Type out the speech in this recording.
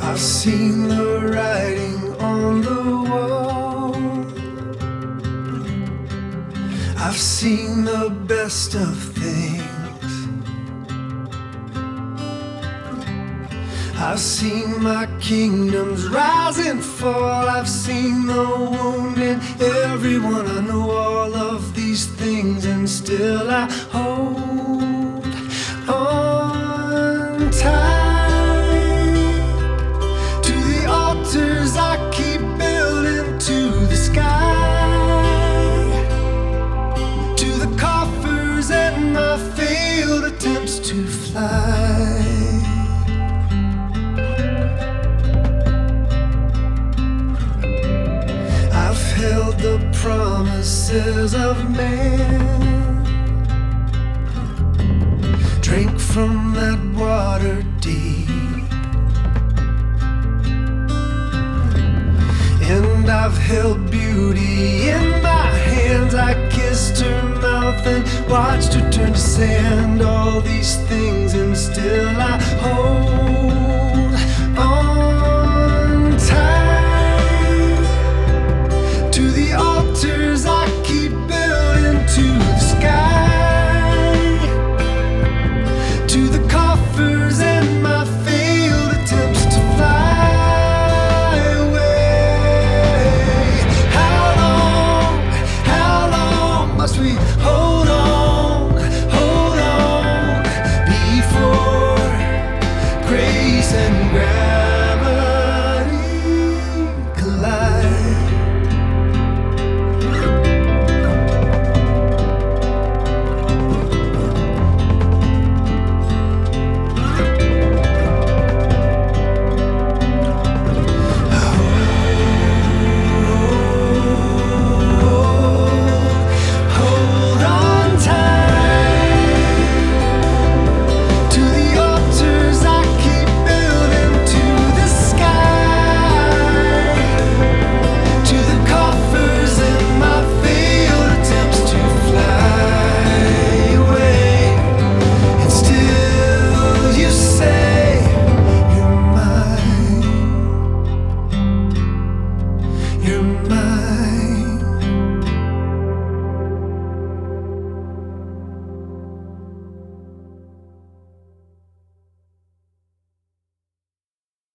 I've seen the writing on the wall. I've seen the best of things. I've seen my kingdoms rise and fall. I've seen the wound in everyone. I know all of these things, and still I hold on tight to the altars I keep building to the sky, to the coffers and my failed attempts to fly. I've held the promises of man, drank from that water deep, and I've held beauty in my hands. I kissed her mouth and watched her turn to sand. All these things, and still I hold